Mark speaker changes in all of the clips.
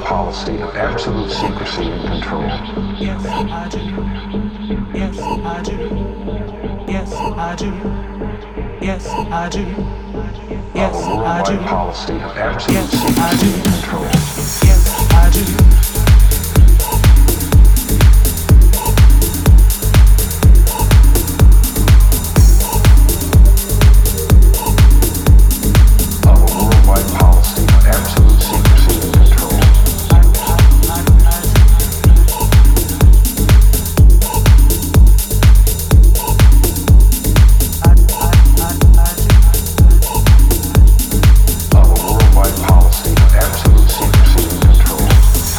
Speaker 1: policy of absolute secrecy and control.
Speaker 2: Yes, I do. Yes, I do. Yes, I do. Yes, I do. Yes,
Speaker 1: Of a
Speaker 2: I do.
Speaker 1: worldwide policy of absolute
Speaker 2: Yes, I
Speaker 1: secrecy
Speaker 2: do.
Speaker 1: and control.
Speaker 2: Yes, I do.
Speaker 1: Of a worldwide policy of absolute secrecy and control. Of a worldwide policy of absolute secrecy and control.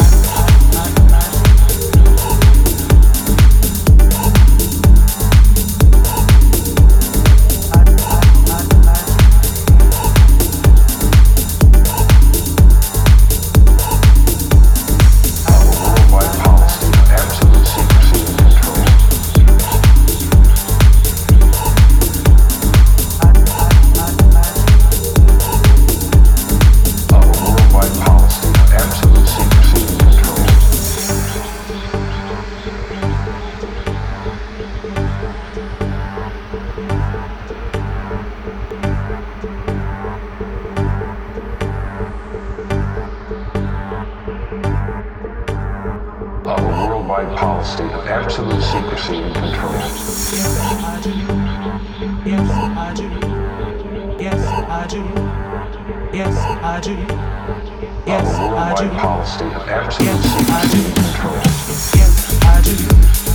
Speaker 1: Of a worldwide policy of absolute secrecy and control. Of a worldwide policy of absolute secrecy and control. Of a worldwide policy of absolute secrecy and control.
Speaker 2: Yes, I do. Yes, I do. Yes, I do. Yes, I do.
Speaker 1: Of
Speaker 2: Yes,
Speaker 1: a
Speaker 2: I do.
Speaker 1: worldwide policy of absolute
Speaker 2: Yes, I
Speaker 1: secrecy
Speaker 2: do.
Speaker 1: and control.
Speaker 2: Yes, I do.